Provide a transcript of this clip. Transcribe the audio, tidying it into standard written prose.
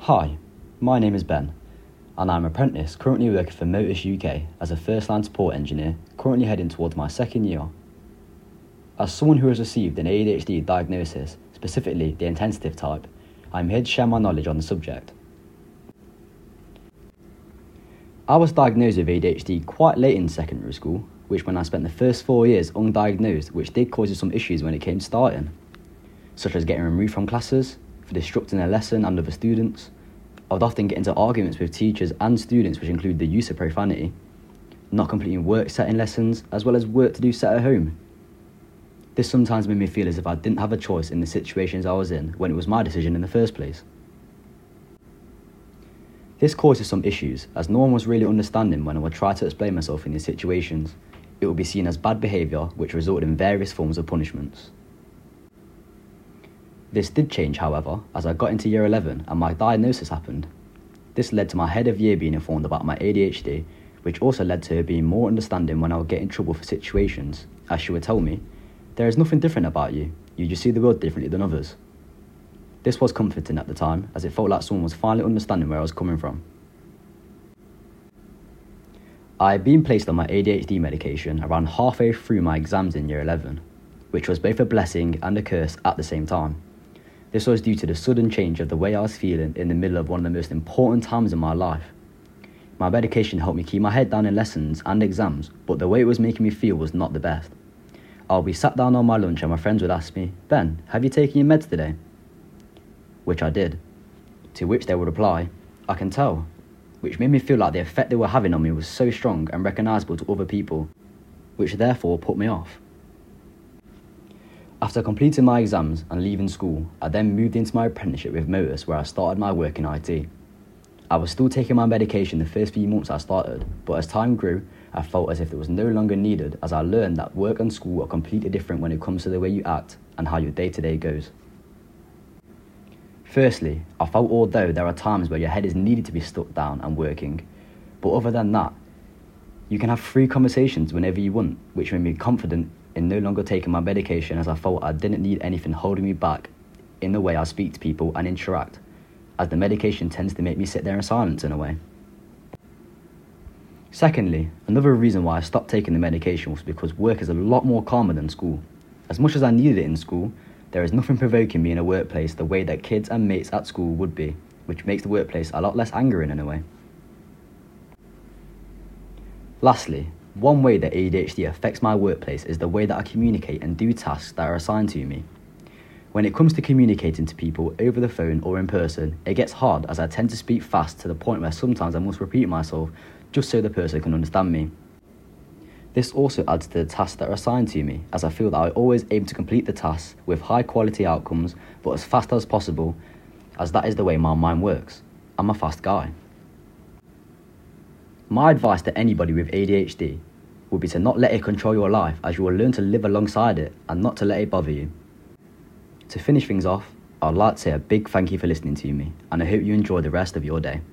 Hi, my name is Ben, and I'm an apprentice currently working for Motus UK as a first-line support engineer, currently heading towards my second year. As someone who has received an ADHD diagnosis, specifically the intensive type, I'm here to share my knowledge on the subject. I was diagnosed with ADHD quite late in secondary school, which when I spent the first 4 years undiagnosed, which did cause some issues when it came to starting, such as getting removed from classes, for disrupting a lesson and other students. I would often get into arguments with teachers and students, which include the use of profanity, not completing work set in lessons, as well as work to do set at home. This sometimes made me feel as if I didn't have a choice in the situations I was in when it was my decision in the first place. This causes some issues, as no one was really understanding when I would try to explain myself in these situations. It would be seen as bad behaviour, which resulted in various forms of punishments. This did change, however, as I got into year 11 and my diagnosis happened. This led to my head of year being informed about my ADHD, which also led to her being more understanding when I would get in trouble for situations, as she would tell me, "There is nothing different about you, you just see the world differently than others." This was comforting at the time, as it felt like someone was finally understanding where I was coming from. I had been placed on my ADHD medication around halfway through my exams in year 11, which was both a blessing and a curse at the same time. This was due to the sudden change of the way I was feeling in the middle of one of the most important times in my life. My medication helped me keep my head down in lessons and exams, but the way it was making me feel was not the best. I'll be sat down on my lunch and my friends would ask me, "Ben, have you taken your meds today?" Which I did. To which they would reply, "I can tell," which made me feel like the effect they were having on me was so strong and recognisable to other people, which therefore put me off. After completing my exams and leaving school, I then moved into my apprenticeship with Motus, where I started my work in IT. I was still taking my medication the first few months I started, but as time grew, I felt as if it was no longer needed, as I learned that work and school are completely different when it comes to the way you act and how your day-to-day goes. Firstly, I felt although there are times where your head is needed to be stuck down and working, but other than that, you can have free conversations whenever you want, which made me confident in no longer taking my medication, as I felt I didn't need anything holding me back in the way I speak to people and interact, as the medication tends to make me sit there in silence in a way. Secondly, another reason why I stopped taking the medication was because work is a lot more calmer than school. As much as I needed it in school, there is nothing provoking me in a workplace the way that kids and mates at school would be, which makes the workplace a lot less angering in a way. Lastly, one way that ADHD affects my workplace is the way that I communicate and do tasks that are assigned to me. When it comes to communicating to people over the phone or in person, it gets hard, as I tend to speak fast to the point where sometimes I must repeat myself just so the person can understand me. This also adds to the tasks that are assigned to me, as I feel that I always aim to complete the tasks with high quality outcomes, but as fast as possible, as that is the way my mind works. I'm a fast guy. My advice to anybody with ADHD would be to not let it control your life, as you will learn to live alongside it and not to let it bother you. To finish things off, I'd like to say a big thank you for listening to me, and I hope you enjoy the rest of your day.